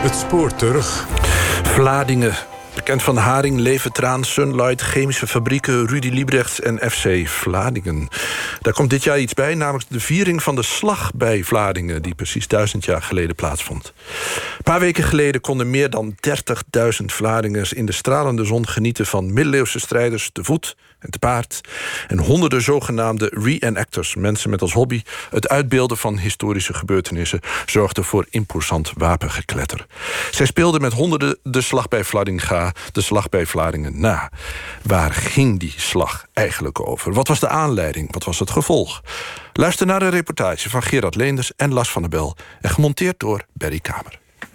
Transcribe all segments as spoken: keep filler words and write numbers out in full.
Het spoor terug. Vlaardingen. Bekend van Haring, Levertraan, Sunlight, chemische fabrieken, Rudy Liebrechts en F C Vlaardingen. Daar komt dit jaar iets bij, namelijk de viering van de slag bij Vlaardingen, die precies duizend jaar geleden plaatsvond. Een paar weken geleden konden meer dan dertigduizend Vlaardingers in de stralende zon genieten van middeleeuwse strijders te voet en te paard. En honderden zogenaamde reenactors, mensen met als hobby het uitbeelden van historische gebeurtenissen, zorgden voor imposant wapengekletter. Zij speelden met honderden de slag bij Vlaardinga, de slag bij Vlaardingen na. Waar ging die slag eigenlijk over? Wat was de aanleiding? Wat was het gevolg? Luister naar een reportage van Gerard Leenders en Lars van der Bel en gemonteerd door Berry Kamer.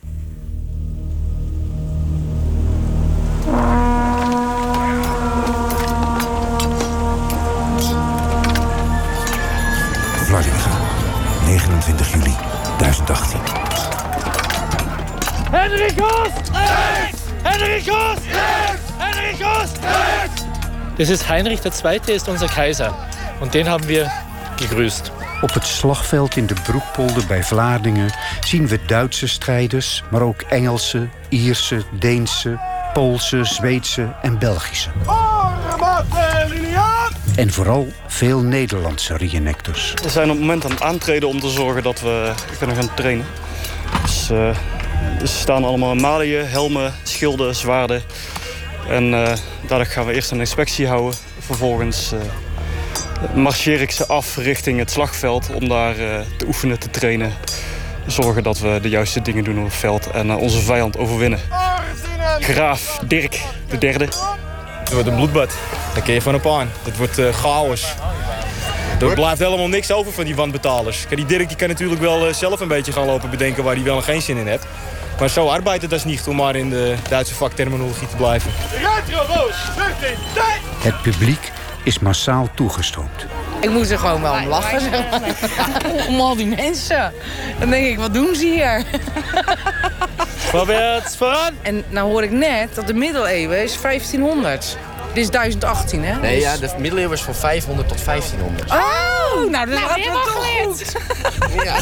Vlaardingen, negenentwintig juli tweeduizend achttien. Henricus! Rechts! Henricus! Rechts! Henricus! Rechts! Das ist Heinrich der Zweite, ist unser Kaiser. Und den haben wir gegrüßt. Op het slagveld in de Broekpolder bij Vlaardingen zien we Duitse strijders, maar ook Engelse, Ierse, Deense, Poolse, Zweedse en Belgische. En vooral veel Nederlandse reenactors. We zijn op het moment aan het aantreden om te zorgen dat we kunnen gaan trainen. Dus, uh, dus ze staan allemaal in maliën, helmen, schilden, zwaarden. En uh, daardoor gaan we eerst een inspectie houden. Vervolgens uh, marcheer ik ze af richting het slagveld om daar uh, te oefenen, te trainen. Zorgen dat we de juiste dingen doen op het veld en uh, onze vijand overwinnen. Graaf Dirk de derde. Het wordt een bloedbad. Daar kun je van op aan. Het wordt uh, chaos. Er blijft helemaal niks over van die wanbetalers. Kijk, die Dirk die kan natuurlijk wel uh, zelf een beetje gaan lopen bedenken waar hij wel en geen zin in heeft. Maar zo arbeidt het dus niet om maar in de Duitse vakterminologie te blijven. Het publiek is massaal toegestroomd. Ik moest er gewoon wel om lachen, zeg maar. Om al die mensen. Dan denk ik, wat doen ze hier? Voorwaarts, vooraan! En nou hoor ik net dat de middeleeuwen is vijftienhonderd. Dit is duizend achttien, hè? Nee, ja, de middeleeuwen is van vijfhonderd tot vijftienhonderd. Oh, nou, dat gaat wel toch goed. Ja.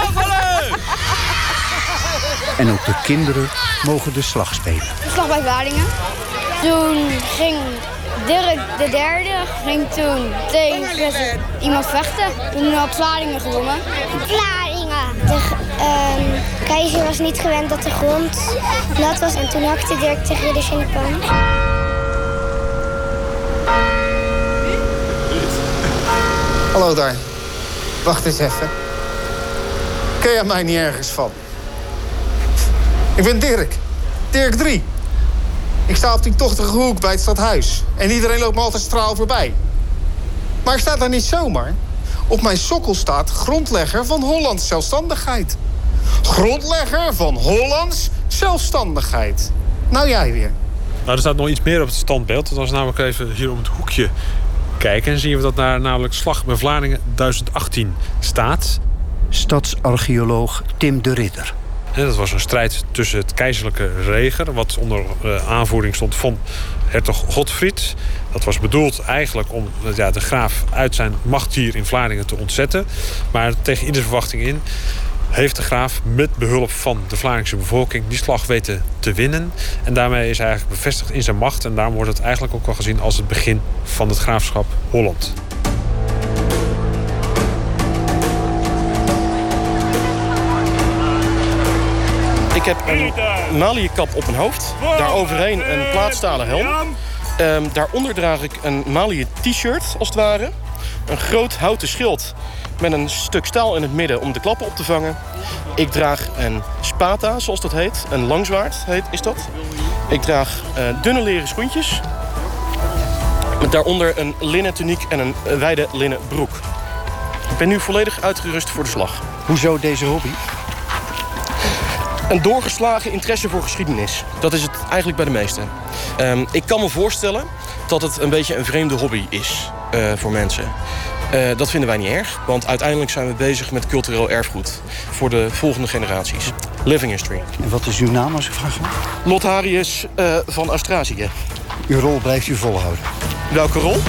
En ook de kinderen mogen de slag spelen. De slag bij Vlaardingen. Toen ging Dirk de derde ging toen tegen iemand vechten. Toen had Vlaardingen gewonnen. Vlaardingen. De um, keizer was niet gewend dat de grond nat was. En toen hakte Dirk de ridders in de pan. Hallo daar. Wacht eens even. Ken jij mij niet ergens van? Ik ben Dirk. Dirk drie. Ik sta op die tochtige hoek bij het stadhuis. En iedereen loopt me altijd straal voorbij. Maar ik sta daar niet zomaar. Op mijn sokkel staat grondlegger van Hollands zelfstandigheid. Grondlegger van Hollands zelfstandigheid. Nou, jij weer. Nou, er staat nog iets meer op het standbeeld. Als we namelijk even hier om het hoekje kijken, en zien we dat daar namelijk Slag bij Vlaardingen duizend achttien staat. Stadsarcheoloog Tim de Ridder. En dat was een strijd tussen het keizerlijke leger, wat onder uh, aanvoering stond van hertog Godfried. Dat was bedoeld eigenlijk om ja, de graaf uit zijn macht hier in Vlaardingen te ontzetten. Maar tegen iedere verwachting in heeft de graaf met behulp van de Vlaardingse bevolking die slag weten te winnen. En daarmee is hij eigenlijk bevestigd in zijn macht. En daarom wordt het eigenlijk ook wel gezien als het begin van het graafschap Holland. Ik heb een maliënkap op mijn hoofd. Daaroverheen een plaatstalen helm. Um, daaronder draag ik een malië t-shirt, als het ware. Een groot houten schild met een stuk staal in het midden om de klappen op te vangen. Ik draag een spata, zoals dat heet. Een langzwaard heet, is dat. Ik draag uh, dunne leren schoentjes. Met daaronder een linnen tuniek en een wijde linnen broek. Ik ben nu volledig uitgerust voor de slag. Hoezo deze hobby? Een doorgeslagen interesse voor geschiedenis. Dat is het eigenlijk bij de meesten. Um, ik kan me voorstellen dat het een beetje een vreemde hobby is uh, voor mensen. Uh, dat vinden wij niet erg, want uiteindelijk zijn we bezig met cultureel erfgoed voor de volgende generaties. Living history. En wat is uw naam, als ik vraag mag? Lotharius uh, van Austrasië. Uw rol blijft u volhouden. Welke rol?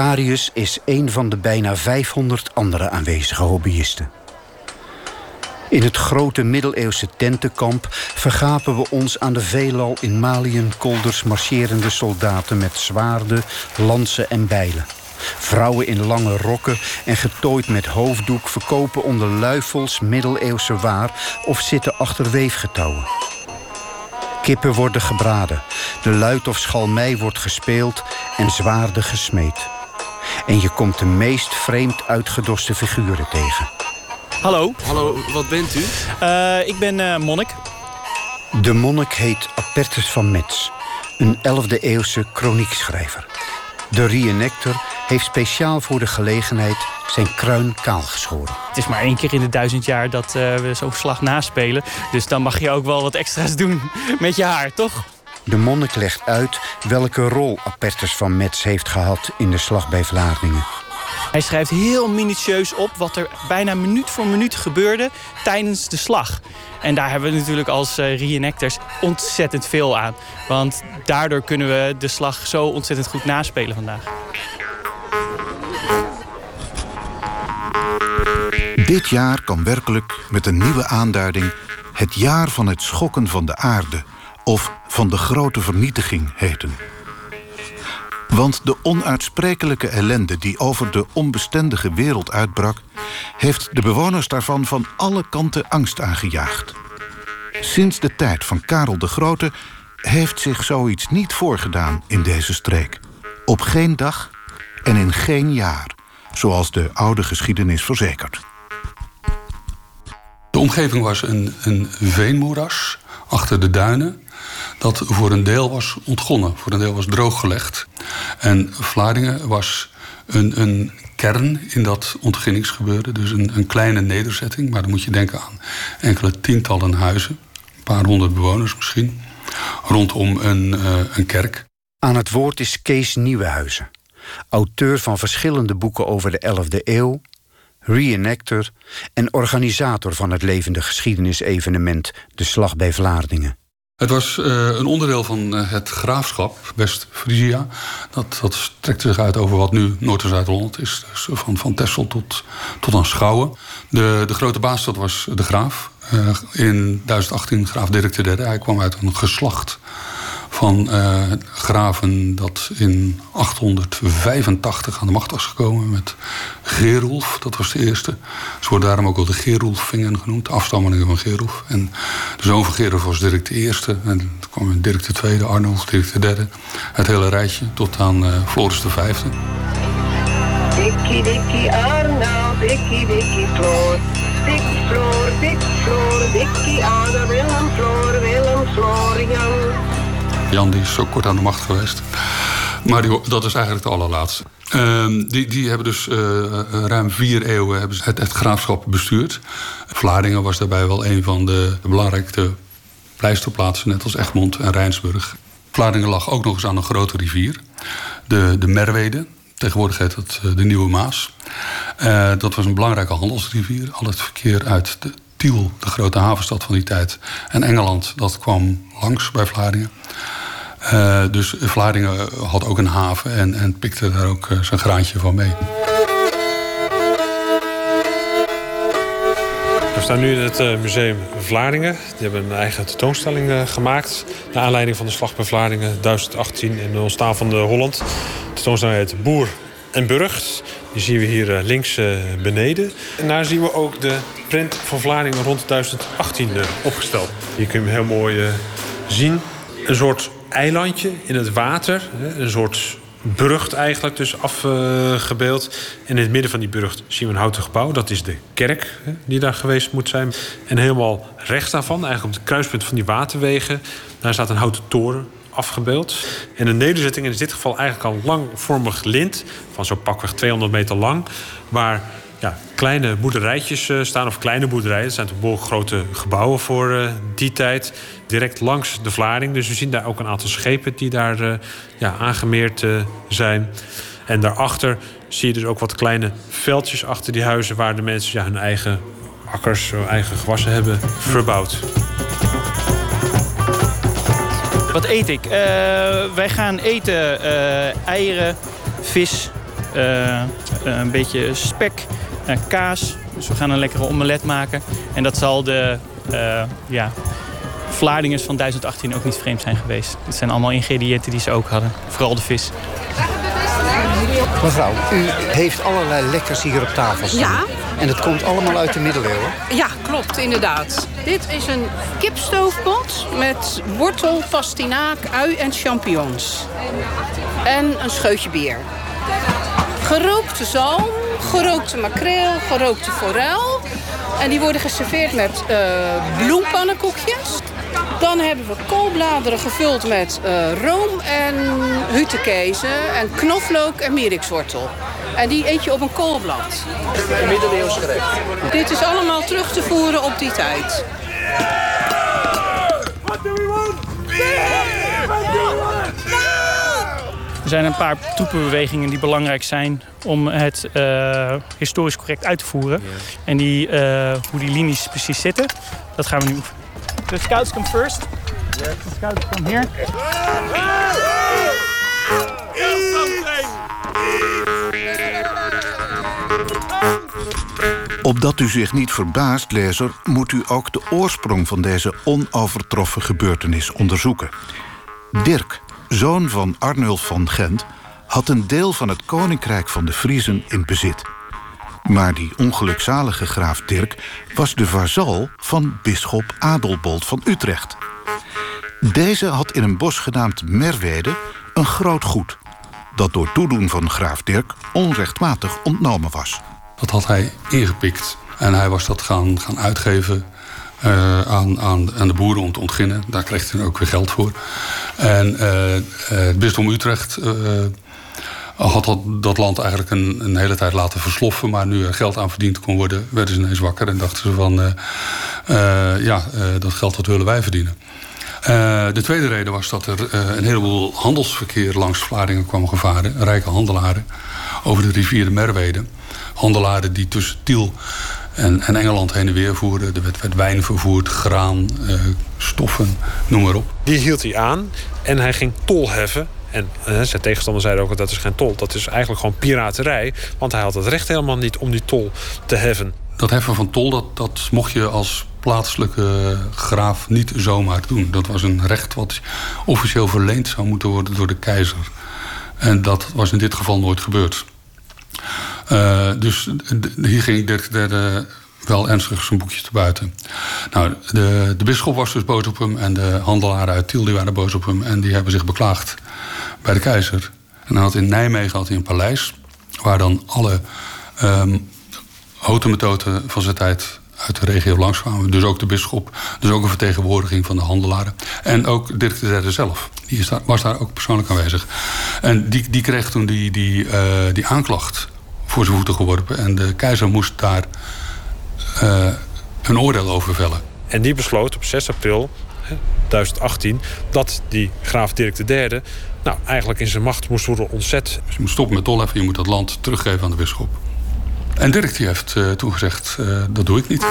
Lotharius is een van de bijna vijfhonderd andere aanwezige hobbyisten. In het grote middeleeuwse tentenkamp vergapen we ons aan de veelal in maliënkolders marcherende soldaten met zwaarden, lansen en bijlen. Vrouwen in lange rokken en getooid met hoofddoek verkopen onder luifels middeleeuwse waar of zitten achter weefgetouwen. Kippen worden gebraden, de luid of schalmei wordt gespeeld en zwaarden gesmeed. En je komt de meest vreemd uitgedoste figuren tegen. Hallo. Hallo, wat bent u? Uh, ik ben uh, monnik. De monnik heet Apertus van Metz, een elfde eeuwse kroniekschrijver. De reenactor heeft speciaal voor de gelegenheid zijn kruin kaal geschoren. Het is maar één keer in de duizend jaar dat uh, we zo'n slag naspelen. Dus dan mag je ook wel wat extra's doen met je haar, toch? De monnik legt uit welke rol Apertus van Metz heeft gehad in de slag bij Vlaardingen. Hij schrijft heel minutieus op wat er bijna minuut voor minuut gebeurde tijdens de slag. En daar hebben we natuurlijk als uh, reenactors ontzettend veel aan. Want daardoor kunnen we de slag zo ontzettend goed naspelen vandaag. Dit jaar kan werkelijk met een nieuwe aanduiding het jaar van het schokken van de aarde of van de grote vernietiging heten. Want de onuitsprekelijke ellende die over de onbestendige wereld uitbrak, heeft de bewoners daarvan van alle kanten angst aangejaagd. Sinds de tijd van Karel de Grote heeft zich zoiets niet voorgedaan in deze streek. Op geen dag en in geen jaar, zoals de oude geschiedenis verzekert. De omgeving was een, een veenmoeras achter de duinen, dat voor een deel was ontgonnen, voor een deel was drooggelegd. En Vlaardingen was een, een kern in dat ontginningsgebeuren, dus een, een kleine nederzetting. Maar dan moet je denken aan enkele tientallen huizen, een paar honderd bewoners misschien, rondom een, uh, een kerk. Aan het woord is Kees Nieuwenhuizen, auteur van verschillende boeken over de elfde eeuw, reenactor en organisator van het levende geschiedenisevenement De Slag bij Vlaardingen. Het was uh, een onderdeel van uh, het graafschap West-Friesia. Dat, dat strekte zich uit over wat nu Noord- en Zuid-Holland is. Dus van, van Texel tot, tot aan Schouwen. De, de grote baas, dat was de graaf. Uh, in duizend achttien graaf Dirk de Derde. Hij kwam uit een geslacht van uh, graven dat in achthonderdvijfentachtig aan de macht was gekomen met Gerulf. Dat was de eerste. Ze worden daarom ook wel de Gerulfingen genoemd, afstammelingen van Gerulf. En de zoon van Gerulf was Dirk de Eerste. En toen kwam Dirk de Tweede, Arnulf, Dirk de Derde. Het hele rijtje tot aan uh, Floris de Vijfde. Dikkie, dikkie Arnold, dikkie, dikkie Floor. Dik Floor, dik Floor, dikkie Anne, Willem Floor, Willem Floor, Jan. Jan die is zo kort aan de macht geweest. Maar die, dat is eigenlijk de allerlaatste. Uh, die, die hebben dus uh, ruim vier eeuwen hebben het, het graafschap bestuurd. Vlaardingen was daarbij wel een van de, de belangrijkste pleisterplaatsen, net als Egmond en Rijnsburg. Vlaardingen lag ook nog eens aan een grote rivier, de, de Merwede. Tegenwoordig heet dat uh, de Nieuwe Maas. Uh, dat was een belangrijke handelsrivier. Al het verkeer uit de Tiel, de grote havenstad van die tijd, en Engeland, dat kwam langs bij Vlaardingen. Uh, dus Vlaardingen had ook een haven en, en pikte daar ook uh, zijn graantje van mee. We staan nu in het uh, museum Vlaardingen. Die hebben een eigen tentoonstelling uh, gemaakt naar aanleiding van de slag bij Vlaardingen duizend achttien en het ontstaan van de Holland. De tentoonstelling heet Boer en Burgt. Die zien we hier uh, links uh, beneden. En daar zien we ook de print van Vlaardingen rond duizend achttien uh, opgesteld. Hier kun je hem heel mooi uh, zien. Een soort eilandje in het water. Een soort burcht eigenlijk, dus afgebeeld. En in het midden van die burcht zien we een houten gebouw. Dat is de kerk die daar geweest moet zijn. En helemaal rechts daarvan, eigenlijk op het kruispunt van die waterwegen, daar staat een houten toren afgebeeld. En de nederzetting is in dit geval eigenlijk al langvormig lint, van zo pakweg tweehonderd meter lang, waar ja, kleine boerderijtjes uh, staan, of kleine boerderijen. Dat zijn toch behoorlijk grote gebouwen voor uh, die tijd. Direct langs de Vlaarding. Dus we zien daar ook een aantal schepen die daar uh, ja, aangemeerd uh, zijn. En daarachter zie je dus ook wat kleine veldjes achter die huizen, waar de mensen ja, hun eigen akkers, hun eigen gewassen hebben verbouwd. Wat eet ik? Uh, wij gaan eten uh, eieren, vis, uh, een beetje spek, uh, kaas, Dus we gaan een lekkere omelet maken. En dat zal de uh, ja, Vlaardingers van duizend achttien ook niet vreemd zijn geweest. Het zijn allemaal ingrediënten die ze ook hadden. Vooral de vis. Mevrouw, u heeft allerlei lekkers hier op tafel staan. Ja. En het komt allemaal uit de middeleeuwen? Ja, klopt, inderdaad. Dit is een kipstoofpot met wortel, pastinaak, ui en champignons. En een scheutje bier. Gerookte zalm, gerookte makreel, gerookte forel. En die worden geserveerd met uh, bloempannenkoekjes. Dan hebben we koolbladeren gevuld met uh, room en hutekezen en knoflook en mierikswortel. En die eet je op een koolblad. Een middeleeuws gerecht. Dit is allemaal terug te voeren op die tijd. Er zijn een paar troepenbewegingen die belangrijk zijn om het uh, historisch correct uit te voeren. Yeah. En die, uh, hoe die linies precies zitten, dat gaan we nu oefenen. The scouts come first. Yeah. The scouts come here. Opdat u zich niet verbaast, lezer, moet u ook de oorsprong van deze onovertroffen gebeurtenis onderzoeken. Dirk, zoon van Arnulf van Gent, had een deel van het koninkrijk van de Friezen in bezit. Maar die ongelukzalige graaf Dirk was de vazal van bisschop Adelbold van Utrecht. Deze had in een bos genaamd Merwede een groot goed, dat door toedoen van graaf Dirk onrechtmatig ontnomen was. Dat had hij ingepikt en hij was dat gaan, gaan uitgeven uh, aan, aan, aan de boeren om te ontginnen. Daar kreeg hij ook weer geld voor. En uh, uh, het bisdom Utrecht uh, had dat, dat land eigenlijk een, een hele tijd laten versloffen. Maar nu er geld aan verdiend kon worden, werden ze ineens wakker en dachten ze van uh, uh, ja, uh, dat geld dat willen wij verdienen. Uh, de tweede reden was dat er uh, een heleboel handelsverkeer langs Vlaardingen kwam gevaren. Rijke handelaren over de rivier de Merwede. Handelaren die tussen Tiel en, en Engeland heen en weer voerden. Er werd, werd wijn vervoerd, graan, uh, stoffen, noem maar op. Die hield hij aan en hij ging tol heffen. En uh, zijn tegenstander zeiden ook dat is geen tol. Dat is eigenlijk gewoon piraterij. Want hij had het recht helemaal niet om die tol te heffen. Dat heffen van tol, dat, dat mocht je als plaatselijke graaf niet zomaar doen. Dat was een recht wat officieel verleend zou moeten worden door de keizer. En dat was in dit geval nooit gebeurd. Uh, dus d- hier ging Dirk de derde wel ernstig zijn boekje te buiten. Nou, de, de bisschop was dus boos op hem en de handelaren uit Tiel die waren boos op hem en die hebben zich beklaagd bij de keizer. En dan had in Nijmegen had hij een paleis waar dan alle um, hotemethoten van zijn tijd uit de regio langskwamen. Dus ook de bisschop, dus ook een vertegenwoordiging van de handelaren. En ook Dirk de derde zelf, die is daar, was daar ook persoonlijk aanwezig. En die, die kreeg toen die, die, uh, die aanklacht voor zijn voeten geworpen. En de keizer moest daar uh, een oordeel over vellen. En die besloot op zes april duizend achttien dat die graaf Dirk de derde nou, eigenlijk in zijn macht moest worden ontzet. Dus je moet stoppen met tolheffen, je moet dat land teruggeven aan de bisschop. En Dirk die heeft uh, toen gezegd, uh, dat doe ik niet.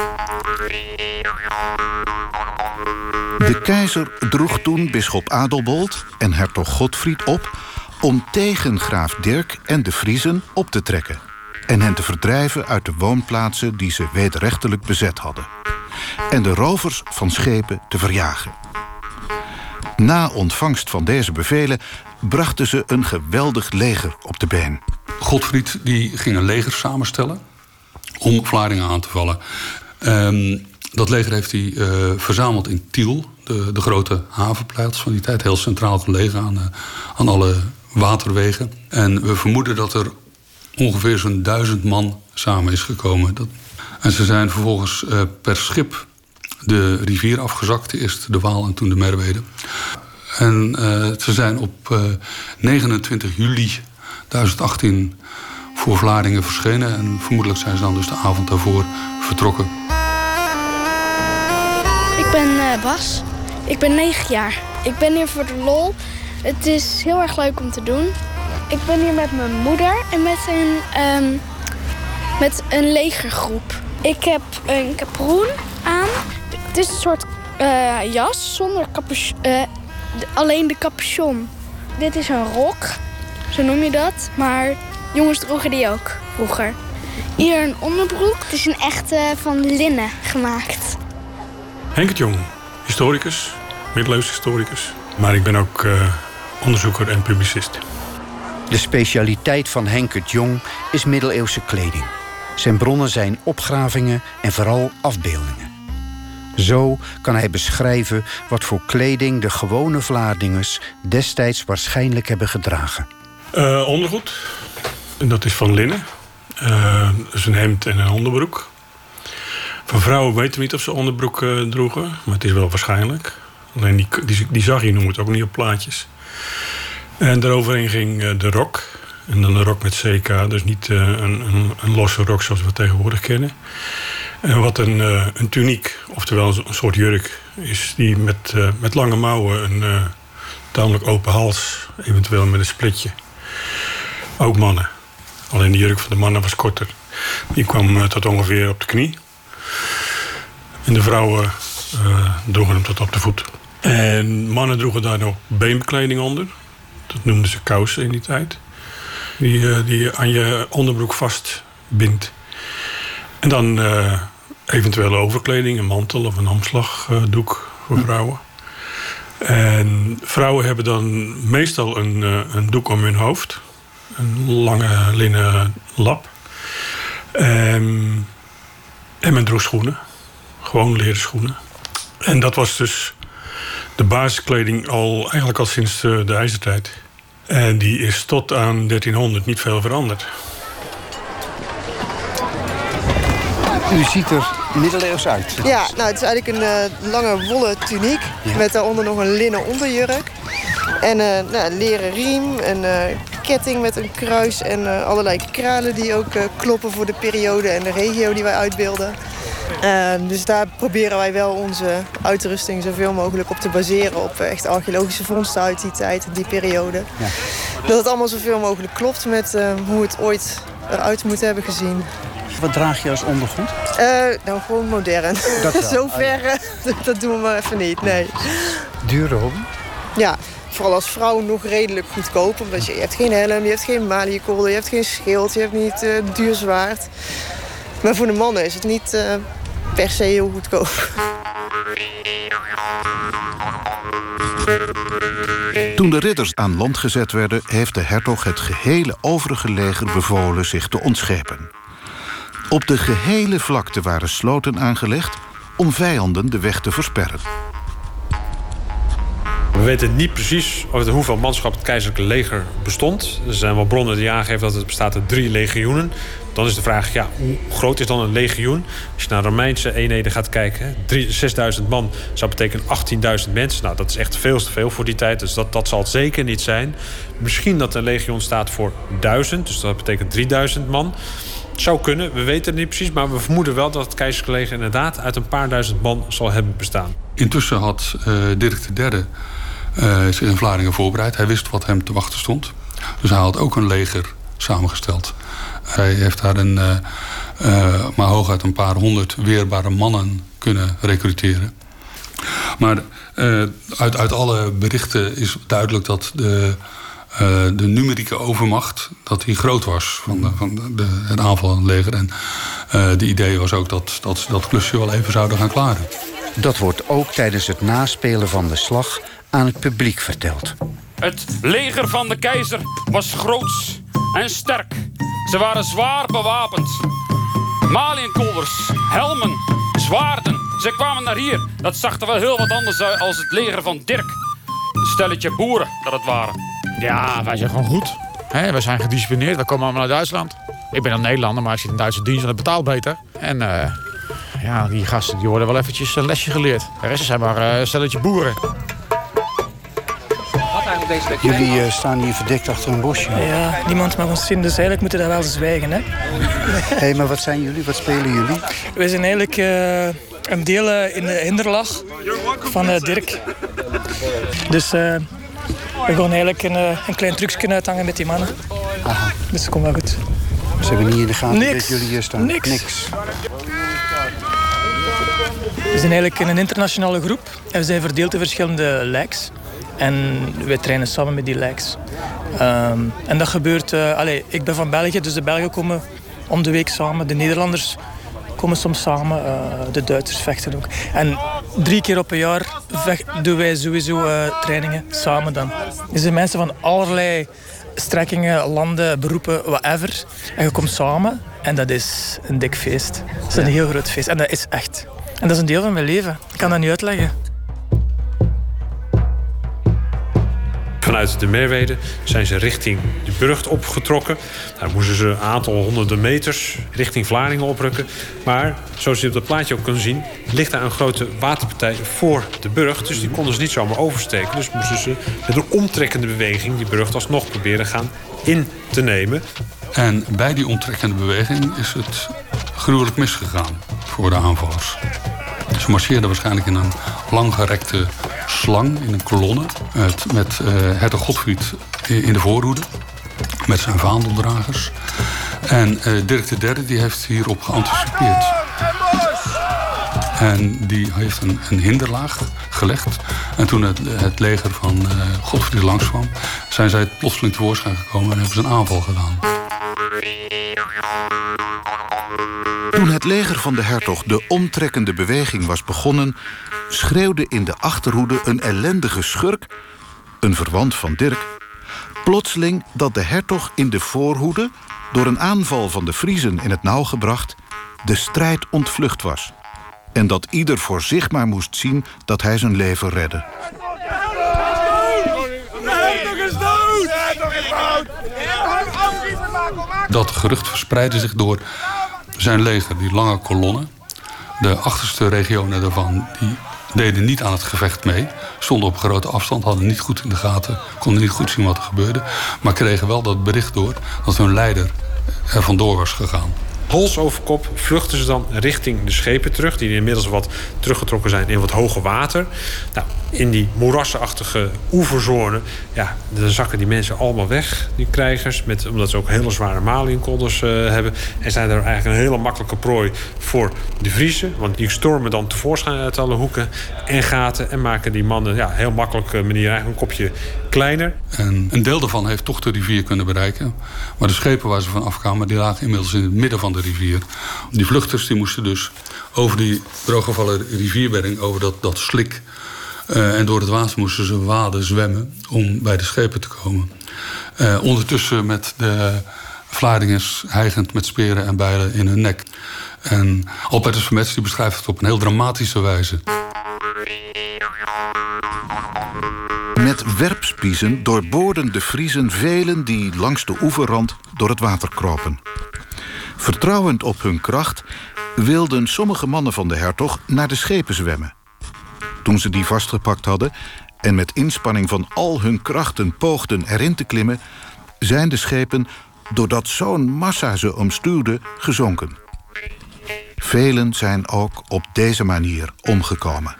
De keizer droeg toen bisschop Adelbold en hertog Godfried op om tegen graaf Dirk en de Friezen op te trekken en hen te verdrijven uit de woonplaatsen die ze wederrechtelijk bezet hadden en de rovers van schepen te verjagen. Na ontvangst van deze bevelen brachten ze een geweldig leger op de been. Godfried die ging een leger samenstellen om Vlaardingen aan te vallen. Um, dat leger heeft hij uh, verzameld in Tiel, de, de grote havenplaats van die tijd, heel centraal gelegen aan, uh, aan alle waterwegen. En we vermoeden dat er ongeveer zo'n duizend man samen is gekomen. Dat, en ze zijn vervolgens uh, per schip de rivier afgezakt, eerst de Waal en toen de Merwede. En uh, ze zijn op uh, negenentwintig juli duizend achttien voor Vlaardingen verschenen. En vermoedelijk zijn ze dan dus de avond daarvoor vertrokken. Ik ben uh, Bas. Ik ben negen jaar. Ik ben hier voor de lol. Het is heel erg leuk om te doen. Ik ben hier met mijn moeder en met een, um, met een legergroep. Ik heb een kaproen aan. Het is een soort uh, jas zonder capuchon. Uh, alleen de capuchon. Dit is een rok, zo noem je dat. Maar jongens droegen die ook vroeger. Hier een onderbroek. Het is een echte van linnen gemaakt. Henk Jong, historicus, middeleeuws historicus. Maar ik ben ook uh, onderzoeker en publicist. De specialiteit van Henk Jong is middeleeuwse kleding. Zijn bronnen zijn opgravingen en vooral afbeeldingen. Zo kan hij beschrijven wat voor kleding de gewone Vlaardingers destijds waarschijnlijk hebben gedragen. Uh, ondergoed. En dat is van linnen. Uh, dus een hemd en een onderbroek. Van vrouwen weten we niet of ze onderbroek uh, droegen. Maar het is wel waarschijnlijk. Alleen die, die, die zag je, noem het ook niet op plaatjes. En daaroverheen ging uh, de rok. En dan een rok met C K. Dus niet uh, een, een, een losse rok zoals we tegenwoordig kennen. En wat een, uh, een tuniek, oftewel een soort jurk, is die met, uh, met lange mouwen, een uh, tamelijk open hals, eventueel met een splitje. Ook mannen. Alleen de jurk van de mannen was korter. Die kwam uh, tot ongeveer op de knie. En de vrouwen uh, droegen hem tot op de voet. En mannen droegen daar nog beenbekleding onder. Dat noemden ze kousen in die tijd. Die, uh, die je aan je onderbroek vastbindt. En dan uh, eventuele overkleding, een mantel of een omslagdoek voor vrouwen. En vrouwen hebben dan meestal een, uh, een doek om hun hoofd. Een lange linnen lap. Um, en men droeg schoenen. Gewoon leren schoenen. En dat was dus de basiskleding al, eigenlijk al sinds uh, de ijzertijd. En die is tot aan dertienhonderd niet veel veranderd. U ziet er middeleeuws uit. Ja, nou, het is eigenlijk een uh, lange wollen tuniek. Ja. Met daaronder nog een linnen onderjurk. En uh, nou, een leren riem, een uh, ketting met een kruis en uh, allerlei kralen die ook uh, kloppen voor de periode en de regio die wij uitbeelden. Uh, dus daar proberen wij wel onze uitrusting zoveel mogelijk op te baseren. Op uh, echt archeologische vondsten uit die tijd en die periode. Ja. Dat het allemaal zoveel mogelijk klopt met uh, hoe het ooit eruit moet hebben gezien. Wat draag je als ondergoed? Uh, nou, gewoon modern. Zo ver, uh, dat doen we even niet, nee. Dure hobby? Ja, vooral als vrouw nog redelijk goedkoop. Omdat je, je hebt geen helm, je hebt geen maliënkolder, je hebt geen schild, je hebt niet uh, duur zwaard. Maar voor de mannen is het niet uh, per se heel goedkoop. Toen de ridders aan land gezet werden, heeft de hertog het gehele overige leger bevolen zich te ontschepen. Op de gehele vlakte waren sloten aangelegd om vijanden de weg te versperren. We weten niet precies hoeveel manschap het keizerlijke leger bestond. Er zijn wel bronnen die aangeven dat het bestaat uit drie legioenen. Dan is de vraag, ja, hoe groot is dan een legioen? Als je naar Romeinse eenheden gaat kijken, zesduizend man zou betekenen achttienduizend mensen. Nou, dat is echt veel te veel voor die tijd, dus dat, dat zal het zeker niet zijn. Misschien dat een legioen staat voor duizend, dus dat betekent drieduizend man. Zou kunnen, we weten het niet precies, maar we vermoeden wel dat het keizerlijke leger inderdaad uit een paar duizend man zal hebben bestaan. Intussen had uh, Dirk de Derde uh, zich in Vlaardingen voorbereid. Hij wist wat hem te wachten stond. Dus hij had ook een leger samengesteld. Hij heeft daar een, uh, uh, maar hooguit een paar honderd weerbare mannen kunnen recruteren. Maar uh, uit, uit alle berichten is duidelijk dat de, uh, de numerieke overmacht dat die groot was van, de, van de, de, het aanvallende leger. En uh, de idee was ook dat, dat ze dat klusje wel even zouden gaan klaren. Dat wordt ook tijdens het naspelen van de slag aan het publiek verteld. Het leger van de keizer was groots en sterk. Ze waren zwaar bewapend. Maliënkolders, helmen, zwaarden. Ze kwamen naar hier. Dat zag er wel heel wat anders uit als het leger van Dirk. Een stelletje boeren dat het waren. Ja, wij zijn gewoon goed. He, wij zijn gedisciplineerd. We komen allemaal uit Duitsland. Ik ben een Nederlander, maar ik zit in Duitse dienst en dat betaalt beter. En uh, ja, die gasten die worden wel eventjes een lesje geleerd. De rest zijn maar uh, een stelletje boeren. Jullie uh, staan hier verdekt achter een bosje. Ja, niemand mag ons zien, dus eigenlijk moeten we daar wel zwijgen. Hé, hey, maar wat zijn jullie? Wat spelen jullie? We zijn eigenlijk uh, een deel uh, in de hinderlag van uh, Dirk. Dus uh, we gaan eigenlijk een, uh, een klein trucje uithangen met die mannen. Aha. Dus dat komt wel goed. Ze hebben niet in de gaten Niks. dat jullie hier staan? Niks. Niks. We zijn eigenlijk een internationale groep. En we zijn verdeeld in verschillende lijks. En wij trainen samen met die lijks. Um, en dat gebeurt... Uh, allez, ik ben van België, dus de Belgen komen om de week samen. De Nederlanders komen soms samen. Uh, de Duitsers vechten ook. En drie keer op een jaar vecht, doen wij sowieso uh, trainingen samen dan. Er zijn mensen van allerlei strekkingen, landen, beroepen, whatever. En je komt samen en dat is een dik feest. Dat is een heel groot feest. En dat is echt. En dat is een deel van mijn leven. Ik kan dat niet uitleggen. Vanuit de Merwede zijn ze richting de burcht opgetrokken. Daar moesten ze een aantal honderden meters richting Vlaardingen oprukken. Maar zoals je op dat plaatje ook kunt zien, ligt daar een grote waterpartij voor de burcht. Dus die konden ze niet zomaar oversteken. Dus moesten ze met een omtrekkende beweging die burcht alsnog proberen gaan in te nemen. En bij die omtrekkende beweging is het gruwelijk misgegaan voor de aanvallers. Ze marcheerden waarschijnlijk in een langgerekte slang, in een kolonne. Met, met uh, hertog Godfried in de voorhoede. Met zijn vaandeldragers. En uh, Dirk de Derde die heeft hierop geanticipeerd. En die heeft een, een hinderlaag gelegd. En toen het, het leger van uh, Godfried langskwam, zijn zij plotseling tevoorschijn gekomen en hebben ze een aanval gedaan. Toen het leger van de hertog de omtrekkende beweging was begonnen, schreeuwde in de achterhoede een ellendige schurk, een verwant van Dirk, plotseling dat de hertog in de voorhoede, door een aanval van de Friezen in het nauw gebracht, de strijd ontvlucht was. En dat ieder voor zich maar moest zien dat hij zijn leven redde. Dat gerucht verspreidde zich door zijn leger, die lange kolonne. De achterste regionen daarvan die deden niet aan het gevecht mee. Stonden op grote afstand, hadden niet goed in de gaten, konden niet goed zien wat er gebeurde. Maar kregen wel dat bericht door dat hun leider er vandoor was gegaan. Hals over kop vluchten ze dan richting de schepen terug, die inmiddels wat teruggetrokken zijn in wat hoger water. Nou, in die moerassenachtige oeverzone, ja, dan zakken die mensen allemaal weg, die krijgers, met, omdat ze ook hele zware maliënkolders uh, hebben. En zijn er eigenlijk een hele makkelijke prooi voor de Friezen, want die stormen dan tevoorschijn uit alle hoeken en gaten en maken die mannen ja, heel makkelijke manier eigenlijk een kopje kleiner. En een deel daarvan heeft toch de rivier kunnen bereiken. Maar de schepen waar ze van afkwamen, die lagen inmiddels in het midden van de rivier. Die vluchters die moesten dus over die drooggevallen rivierbedding, over dat, dat slik. Uh, en door het water moesten ze waden, zwemmen om bij de schepen te komen. Uh, ondertussen met de Vlaardingers hijgend met speren en bijlen in hun nek. En Albertus Vermets die beschrijft het op een heel dramatische wijze. Met werpspiezen doorboorden de Friezen velen die langs de oeverrand door het water kropen. Vertrouwend op hun kracht wilden sommige mannen van de hertog naar de schepen zwemmen. Toen ze die vastgepakt hadden en met inspanning van al hun krachten poogden erin te klimmen, zijn de schepen, doordat zo'n massa ze omstuwde, gezonken. Velen zijn ook op deze manier omgekomen.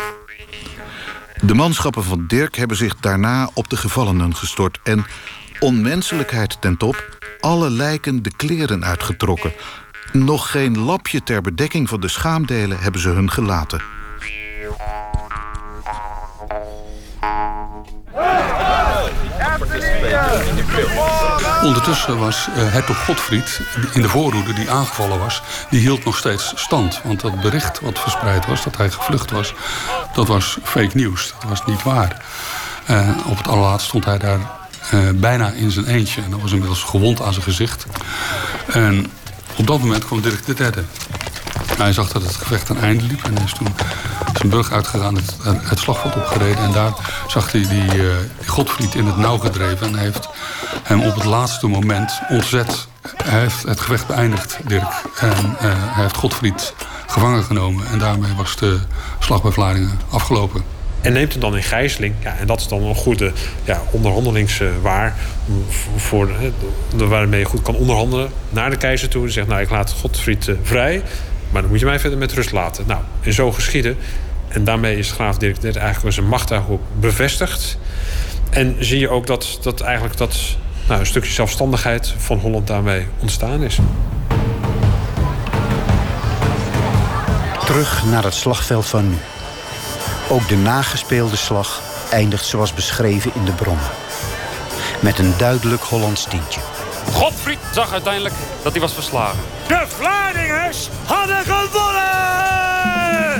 De manschappen van Dirk hebben zich daarna op de gevallenen gestort en, onmenselijkheid ten top, alle lijken de kleren uitgetrokken. Nog geen lapje ter bedekking van de schaamdelen hebben ze hun gelaten. Ondertussen was uh, hertog Godfried in de voorhoede die aangevallen was, die hield nog steeds stand. Want dat bericht wat verspreid was, dat hij gevlucht was, dat was fake nieuws. Dat was niet waar. Uh, op het allerlaatst stond hij daar uh, bijna in zijn eentje. En dat was inmiddels gewond aan zijn gezicht. En op dat moment kwam Dirk de Derde. Hij zag dat het gevecht een einde liep en hij is toen zijn burg uitgegaan, het, het slagveld opgereden. En daar zag hij die, uh, die Godfried in het nauw gedreven en hij heeft hem op het laatste moment ontzet. Hij heeft het gevecht beëindigd, Dirk. En uh, hij heeft Godfried gevangen genomen en daarmee was de slag bij Vlaardingen afgelopen. En neemt hem dan in gijzeling. Ja, en dat is dan een goede ja, onderhandelingswaar. Voor, de, waarmee je goed kan onderhandelen naar de keizer toe. En zegt, nou, ik laat Godfried uh, vrij. Maar dan moet je mij verder met rust laten. Nou, en zo geschieden. En daarmee is graaf Dirk de Derde eigenlijk zijn macht daarop bevestigd. En zie je ook dat, dat eigenlijk dat, nou, een stukje zelfstandigheid van Holland daarmee ontstaan is. Terug naar het slagveld van nu. Ook de nagespeelde slag eindigt zoals beschreven in de bronnen. Met een duidelijk Hollands tintje. Godfried zag uiteindelijk dat hij was verslagen. De Vlamingers hadden gewonnen!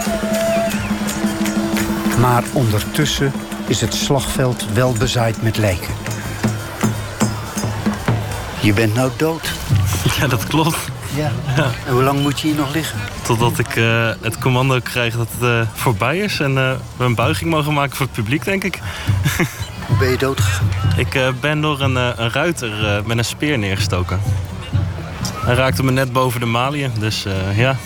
Maar ondertussen is het slagveld wel bezaaid met lijken. Je bent nou dood. Ja, dat klopt. Ja. Ja. En hoe lang moet je hier nog liggen? Totdat ik uh, het commando krijg dat het uh, voorbij is. En uh, we een buiging mogen maken voor het publiek, denk ik. Hoe ben je doodgegaan? Ik uh, ben door een, uh, een ruiter uh, met een speer neergestoken. Hij raakte me net boven de maliën, dus uh, ja.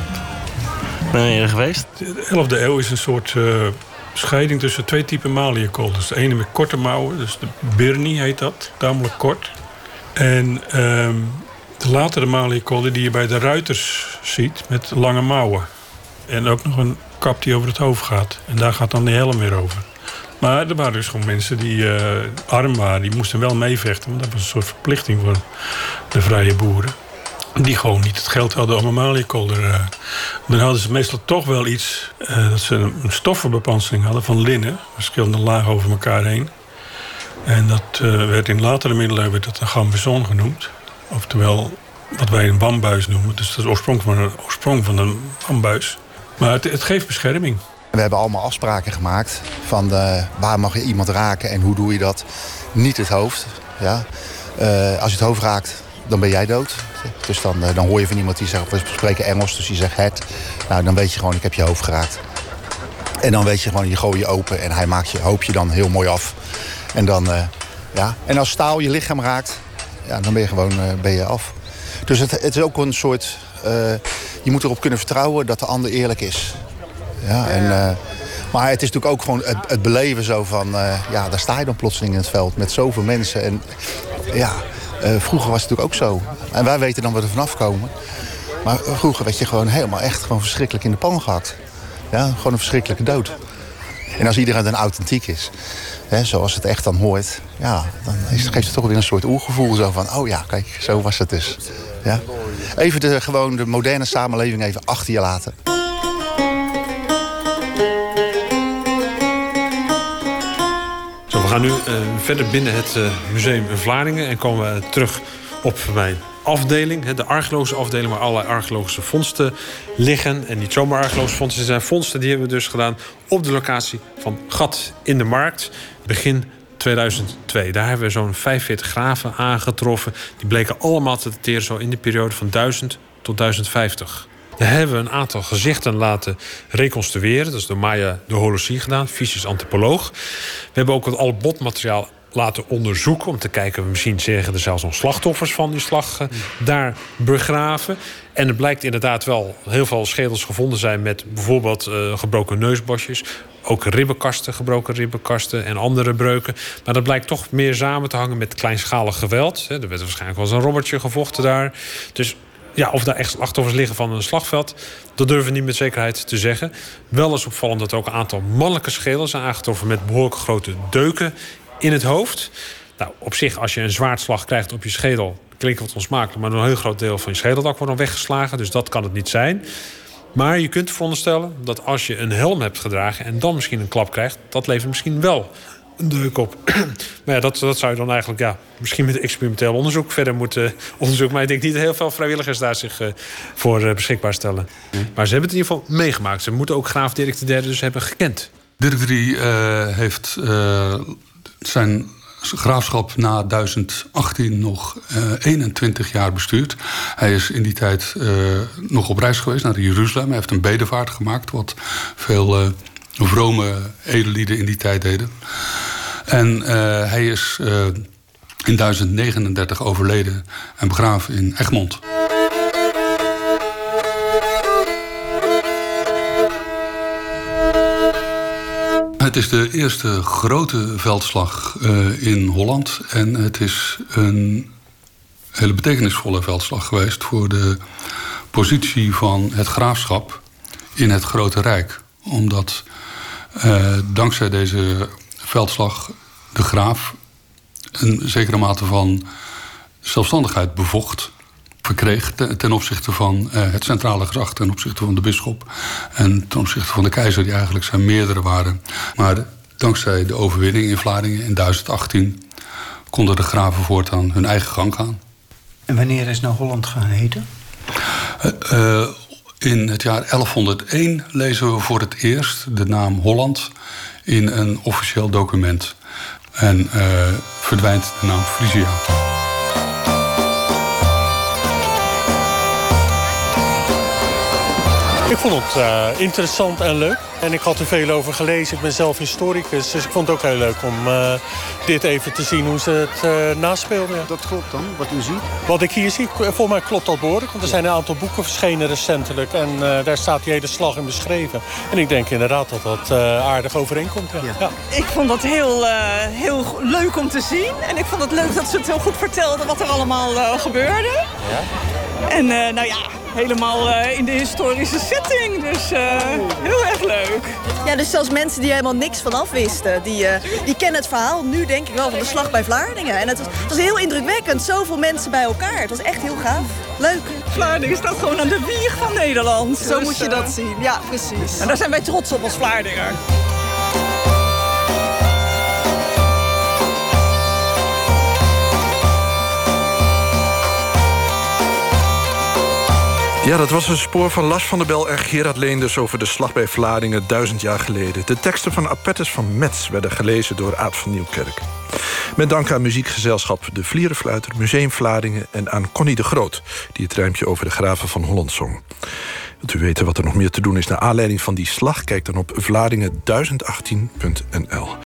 Ik ben er geweest. De elfde eeuw is een soort uh, scheiding tussen twee typen maliënkolders. De ene met korte mouwen, dus de birnie heet dat, tamelijk kort. En uh, de latere maliënkolder die je bij de ruiters ziet met lange mouwen. En ook nog een kap die over het hoofd gaat. En daar gaat dan de helm weer over. Maar er waren dus gewoon mensen die uh, arm waren. Die moesten wel meevechten, want dat was een soort verplichting voor de vrije boeren. Die gewoon niet het geld hadden om een maliënkolder. Uh, dan hadden ze meestal toch wel iets, uh, dat ze een, een stoffenbepanseling hadden van linnen. Verschillende lagen over elkaar heen. En dat uh, werd in latere middeleeuwen werd dat een gambeson genoemd. Oftewel wat wij een wambuis noemen. Dus dat is de oorsprong van een, oorsprong van een wambuis. Maar het, het geeft bescherming. We hebben allemaal afspraken gemaakt van de, waar mag je iemand raken en hoe doe je dat. Niet het hoofd. Ja. Uh, als je het hoofd raakt, dan ben jij dood. Dus dan, uh, dan hoor je van iemand die zegt, we spreken Engels, dus die zegt het. Nou, dan weet je gewoon, ik heb je hoofd geraakt. En dan weet je gewoon, je gooi je open en hij maakt je, hoop je dan heel mooi af. En dan, uh, ja. En als staal je lichaam raakt, ja, dan ben je gewoon uh, ben je af. Dus het, het is ook een soort, uh, je moet erop kunnen vertrouwen dat de ander eerlijk is. Ja, en, uh, maar het is natuurlijk ook gewoon het, het beleven zo van, uh, ja, daar sta je dan plotseling in het veld met zoveel mensen. En ja, uh, vroeger was het natuurlijk ook zo. En wij weten dan waar we er vanaf komen. Maar vroeger werd je gewoon helemaal echt gewoon verschrikkelijk in de pan gehakt. Ja, gewoon een verschrikkelijke dood. En als iedereen dan authentiek is, hè, zoals het echt dan hoort, ja, dan is, geeft het toch weer een soort oergevoel zo van, oh ja, kijk, zo was het dus. Ja. Even de, gewoon de moderne samenleving even achter je laten. Zo, we gaan nu uh, verder binnen het uh, museum in Vlaardingen en komen we terug op mijn afdeling, de archeologische afdeling, waar allerlei archeologische vondsten liggen. En niet zomaar archeologische vondsten, zijn vondsten die hebben we dus gedaan op de locatie van Gat in de Markt, begin tweeduizend twee. Daar hebben we zo'n vijfenveertig graven aangetroffen. Die bleken allemaal te dateren zo in de periode van duizend tot duizend vijftig. Daar hebben we een aantal gezichten laten reconstrueren. Dat is door Maya de Holosie gedaan, fysisch antropoloog. We hebben ook het al botmateriaal laten onderzoeken om te kijken, misschien zeggen er zelfs nog slachtoffers van die slag uh, daar begraven. En er blijkt inderdaad wel heel veel schedels gevonden zijn met bijvoorbeeld uh, gebroken neusbosjes. Ook ribbenkasten, gebroken ribbenkasten en andere breuken. Maar dat blijkt toch meer samen te hangen met kleinschalig geweld. Er werd waarschijnlijk wel eens een robbertje gevochten daar. Dus ja, of daar echt slachtoffers liggen van een slagveld, dat durven we niet met zekerheid te zeggen. Wel is opvallend dat er ook een aantal mannelijke schedels zijn aangetroffen met behoorlijk grote deuken in het hoofd. Nou, op zich, als je een zwaardslag krijgt op je schedel, klinkt wat onsmakelijk, maar een heel groot deel van je schedeldak wordt dan weggeslagen. Dus dat kan het niet zijn. Maar je kunt veronderstellen dat als je een helm hebt gedragen en dan misschien een klap krijgt, dat levert misschien wel een deuk op. Maar ja, dat, dat zou je dan eigenlijk ja, misschien met experimenteel onderzoek verder moeten onderzoeken. Maar ik denk niet dat heel veel vrijwilligers daar zich uh, voor uh, beschikbaar stellen. Mm. Maar ze hebben het in ieder geval meegemaakt. Ze moeten ook graaf Dirk de Derde dus hebben gekend. Dirk de Derde uh, heeft uh, zijn graafschap na duizend achttien nog uh, eenentwintig jaar bestuurd. Hij is in die tijd uh, nog op reis geweest naar Jeruzalem. Hij heeft een bedevaart gemaakt, wat veel uh, vrome edellieden in die tijd deden. En uh, hij is uh, in duizend negenendertig overleden en begraven in Egmond. Het is de eerste grote veldslag uh, in Holland. En het is een hele betekenisvolle veldslag geweest voor de positie van het graafschap in het Grote Rijk. Omdat uh, dankzij deze veldslag de graaf een zekere mate van zelfstandigheid bevocht, verkreeg ten opzichte van uh, het centrale gezag, ten opzichte van de bisschop en ten opzichte van de keizer, die eigenlijk zijn meerdere waren. Maar dankzij de overwinning in Vlaardingen in duizend achttien konden de graven voortaan hun eigen gang gaan. En wanneer is nou Holland gaan heten? Uh, uh, in het jaar elfhonderdéén lezen we voor het eerst de naam Holland in een officieel document. En uh, verdwijnt de naam Frisia. Ik vond het uh, interessant en leuk. En ik had er veel over gelezen. Ik ben zelf historicus, dus ik vond het ook heel leuk om uh, dit even te zien hoe ze het uh, naspeelden. Ja. Dat klopt dan, wat u ziet? Wat ik hier zie, volgens mij klopt dat behoorlijk. Want er zijn een aantal boeken verschenen recentelijk. En uh, daar staat die hele slag in beschreven. En ik denk inderdaad dat dat uh, aardig overeenkomt. Ja. Ja. Ja. Ik vond dat heel, uh, heel leuk om te zien. En ik vond het leuk dat ze het heel goed vertelden wat er allemaal uh, gebeurde. Ja. En uh, nou ja, helemaal uh, in de historische setting. Dus uh, heel erg leuk. Ja, dus zelfs mensen die helemaal niks vanaf wisten, die, uh, die kennen het verhaal nu denk ik wel van de slag bij Vlaardingen. En het was, het was heel indrukwekkend, zoveel mensen bij elkaar. Het was echt heel gaaf. Leuk. Vlaardingen staat gewoon aan de wieg van Nederland. Zo dus, moet je dat uh, zien, ja precies. En daar zijn wij trots op als Vlaardinger. Ja, dat was een spoor van Lars van der Bel en Gerard Leenders over de slag bij Vlaardingen duizend jaar geleden. De teksten van Appettes van Metz werden gelezen door Aad van Nieuwkerk. Met dank aan muziekgezelschap De Vlierenfluiter, Museum Vlaardingen en aan Connie de Groot, die het rijmpje over de graven van Holland zong. Wilt u weten wat er nog meer te doen is naar aanleiding van die slag? Kijk dan op vlaardingen duizend achttien punt n l.